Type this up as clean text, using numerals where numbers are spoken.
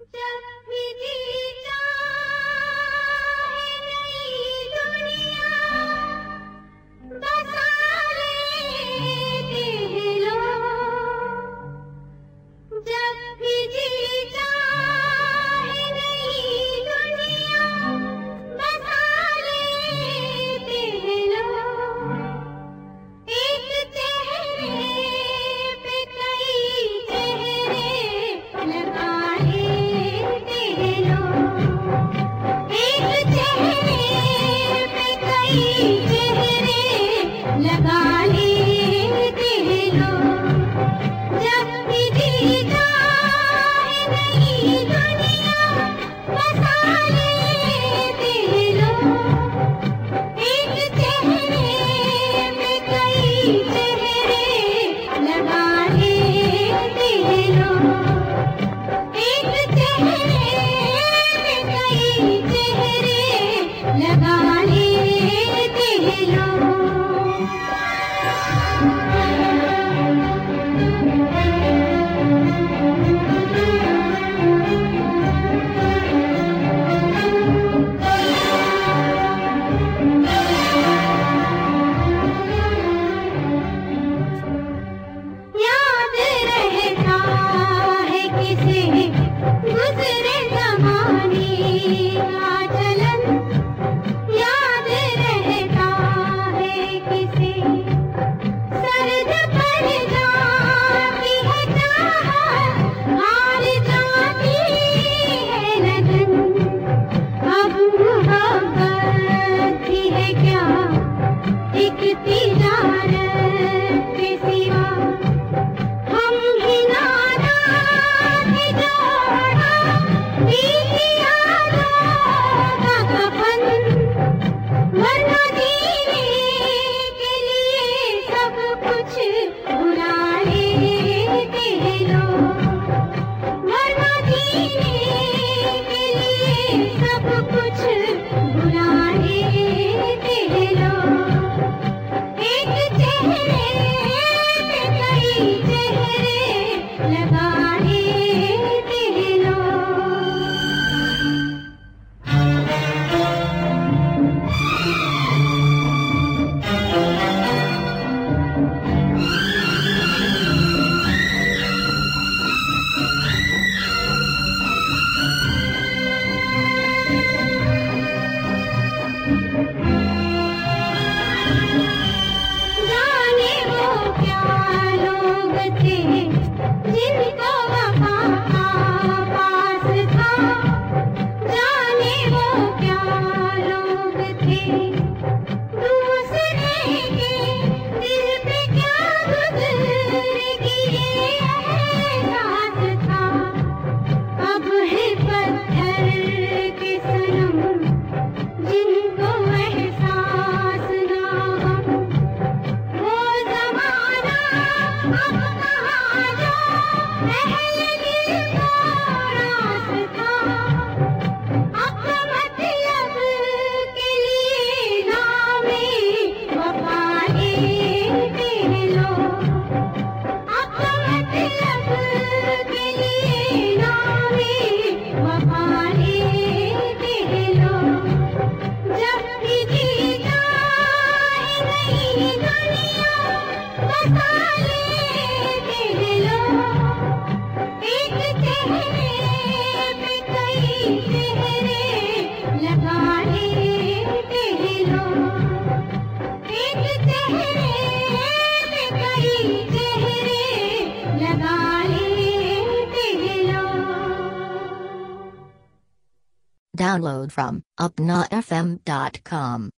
जब भी जी चाहे नई दुनिया बसा लेते हैं लोग। जब भी जी चाहे नई दुनिया बसा लेते हैं लोग। एक चेहरे पे कई चेहरे लगा लेते हैं लोग। एक चेहरे पे कई चेहरे लगा लेते हैं लोग। जब भी जी चाहे नई दुनिया बसा लेते हैं लोग। एक चेहरे पे कई चेहरे लगा लेते हैं लोग। एक चेहरे पे कई चेहरे लगा लेते हैं लोग। याद रहता है किसे गुज़रे ज़माने का चलन। याद रहता है किसे सर्द पर जाती है चाहत, हार जाती है लगन। अब मोहब्बत भी है क्या एक तिजारत के सिवा। हम ही नादान थे जो ओढ़ा बीती यादों का कफन। वरना जीने के लिए सब कुछ भुला लेते हैं लोग। वरना जीने के लिए सब कुछ भुला लेते हैं लोग। एक चेहरे पे कई चेहरे लगा लेते हैं लोग। जाने वो क्या लोग थे जिनको वफा का पास था। जाने वो क्या लोग थे दूसरे के दिल पे क्या गुज़री ये एहसास था। अब है पत्थर के सनम जिनको एहसास ना हम। वो ज़माना अब कहाँ जो पहले दिल को रास था। अपने मतलब के लिए नामे वफा लेते हैं लोग। अपने मतलब के लिए नामे वफा लेते हैं लोग। जब भी जी चाहे नई दुनिया बसा लेते हैं लोग। एक चेहरे पे कई चेहरे लगा लेते हैं लोग। एक चेहरे पे कई चेहरे लगा लेते हैं लोग। Download from upnafm.com.